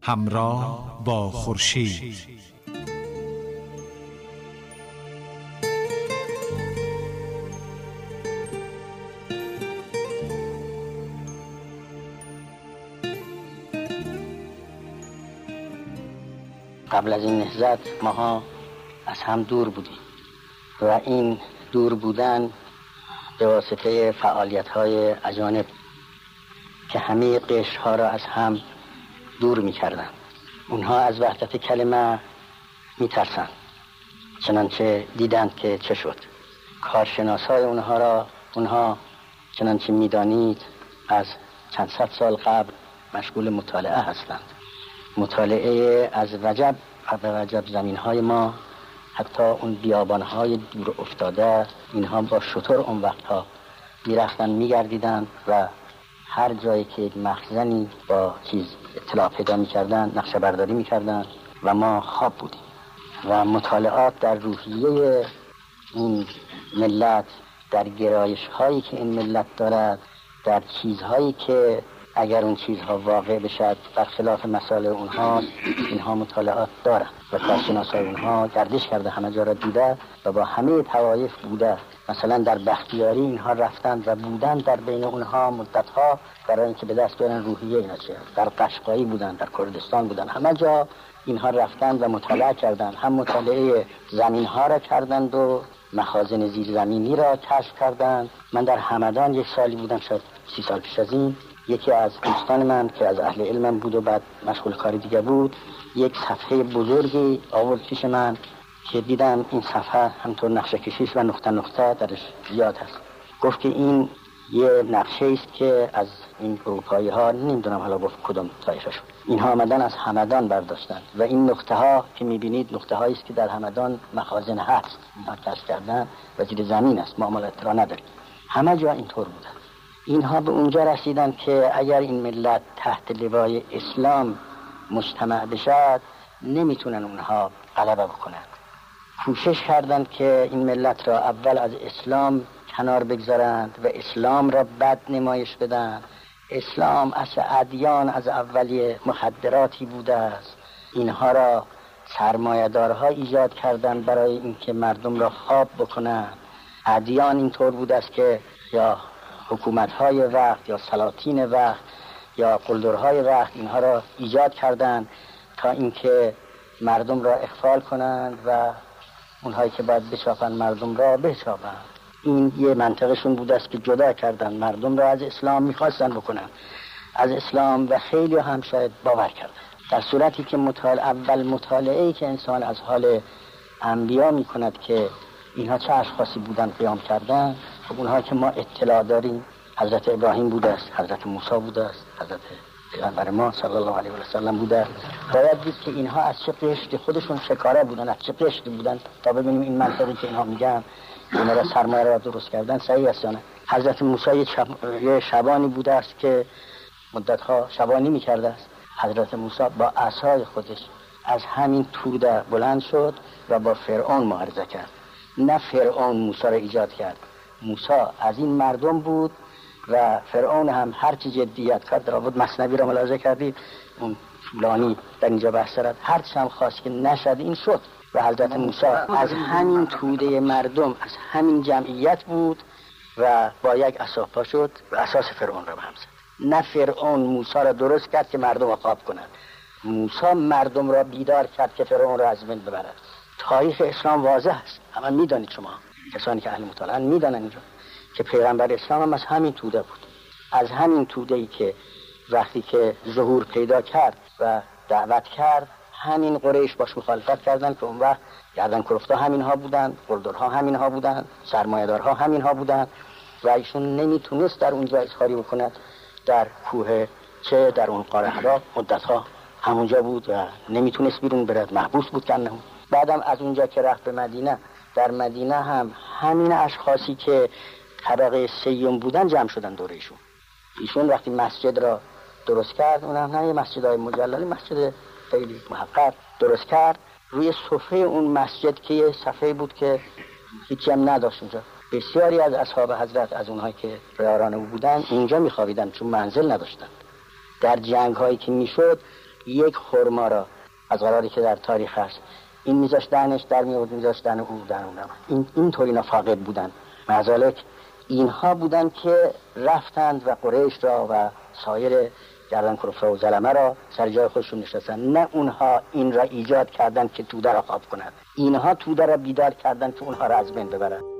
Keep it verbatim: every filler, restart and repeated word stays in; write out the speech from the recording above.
همراه با خورشید. قبل از این نهضت ماها از هم دور بودیم و این دور بودن به واسطه فعالیت‌های اجانب که همه قشرها را از هم دور می‌کردند. اونها از وحدت کلمه می‌ترسند، چنانچه دیدند که چه شد. کارشناسای اونها را اونها چنانچه می‌دانید از چند صد سال قبل مشغول مطالعه هستند. مطالعه از وجب و به وجب زمین‌های ما، حتی اون بیابان‌های دور افتاده، اینها با شتر اون وقتها می‌رفتن می‌گردیدن و هر جایی که مخزنی با چیز اطلاع پیدا می‌کردن نقشه برداری می‌کردن و ما خواب بودیم. و مطالعات در روحیه این ملت، در گرایش‌هایی که این ملت دارد، در چیزهایی که اگر اون چیزها واقع بشد برخلاف مسائل اونها، اینها مطالعات دارند و کارشناسای اونها گردش کرده، همه جا را دیده و با همه طوایف بوده. مثلا در بختیاری اینها رفتند و بودند در بین اونها مدتها برای اینکه به دست بیارن روحیه اینا چیه. در قشقایی بودند، در کردستان بودند، همه جا اینها رفتند و مطالعه کردند. هم مطالعه زمینها را کردند و مخازن زیرزمینی را کشف کردند. من در همدان یک سالی بودم، شاید سی سال پیش از این، یکی از دوستان من که از اهل علمم بود و بعد مشغول کار دیگه بود، یک صفحه بزرگی آورد پیش من که دیدم این صفحه همطور نقشه کشیش و نقطه نقطه درش زیاد هست. گفت که این یه نقشه است که از این اروپایی ها، نمیدونم حالا گفت کدوم طایفه شد، اینها آمدن از همدان برداشتن و این نقطه ها که میبینید نقطه هایی است که در همدان مخازن هست، اینها کشف کردن و زیر زمین است، ما مال اطلاع نداریم. همه جا اینطور بوده. اینها به اونجا رسیدن که اگر این ملت تحت لوای اسلام مجتمع بشد نمیتونن اونها غلبه بکنن. کوشش کردن که این ملت را اول از اسلام کنار بگذارند و اسلام را بد نمایش بدن. اسلام اصل ادیان از اولی مخدراتی بوده است. اینها را سرمایه‌دارها ایجاد کردن برای اینکه مردم را خواب بکنن. ادیان اینطور بوده است که یا حکومت‌های وقت یا سلاطین وقت یا قلدرهای وقت اینها را ایجاد کردند تا اینکه مردم را اغفال کنند و اونهایی که باید بچاپن مردم را بچاپن. این یه منطقشون بوده است که جدا کردن مردم را از اسلام، میخواستن بکنن از اسلام و خیلی هم شاید باور کردن. در صورتی که مطالعه اول مطالعه‌ای که انسان از حال انبیا میکند که اینها چه اشخاصی بودن قیام کردن، خب اونها که ما اطلاع داریم حضرت ابراهیم بوده است، حضرت موسی بوده است، حضرت پیغمبر ما صلی الله علیه و سلم بوده. باید دید که اینها از چه قشر خودشون شکاره بودن، از چه قشری بودن تا ببینیم این منطقی که اینها میگن اینا را سرمایه را درست کردن صحیح است یا نه. حضرت موسی یه شبانی بوده است که مدتها شبانی میکرده است. حضرت موسی با عصای خودش از همین توده بلند شد و با فرعون معارضه کرد. نه فرعون موسی را ایجاد کرد، موسی از این مردم بود و فرعون هم هر چی جدیت کرد. در بود مثنوی را ملاحظه کردید، اون فلانی در اینجا بحث دارد، هر چی هم خواست که نشد این شد. و حضرت موسی از همین توده مردم، از همین جمعیت بود و با یک عصا پا شد و اساس فرعون را به هم زد. نه فرعون موسی را درست کرد که مردم را خواب کنند، موسی مردم را بیدار کرد که فرعون را از بین ببرد. تاریخ اسلام واضح است، همه میدانید، شما کسانی که اهل مطالعه میدانند اینجا که پیغمبر اسلام هم از همین توده بود، از همین توده‌ای که وقتی که ظهور پیدا کرد و دعوت کرد همین قریش باش مخالفت کردند که اون وقت گردن کلفتا همین ها بودن، قلدرها همین ها بودن، سرمایه‌دارها همین ها بودن و ایشون نمیتونست در اونجا اظهاری بکند. در کوه چه در اون قاره حرا مدتها همونجا بود و نمیتونست بیرون برد، محبوس بود کنه. بعدم از اونجا که رفت به مدینه، در مدینه هم همین اشخاصی که طبقه سیوم بودن جمع شدن دور ایشون. ایشون وقتی مسجد را درست کرد، اونم نه یه مسجدای مجللی، مسجد خیلی محقق درست کرد، روی صفحه اون مسجد که یه صفحه بود که هیچی هم نداشت اونجا، بسیاری از اصحاب حضرت از اونهایی که ریاران او بودن اینجا میخوابیدن چون منزل نداشتن. در جنگ هایی که میشد یک خرما را از قراری که در تاریخ هست این میذاشت دهنش در میورد، میذاشت دهن او در اون این اینطور اینا فاقد بودن. معذالک اینها بودن که رفتند و قریش را و سایر گردن کلفتا و ظلمه را سر جای خودشون نشستن. نه اونها این را ایجاد کردند که توده را خواب کنند، اینها توده را بیدار کردند که اونها را از بین ببرند.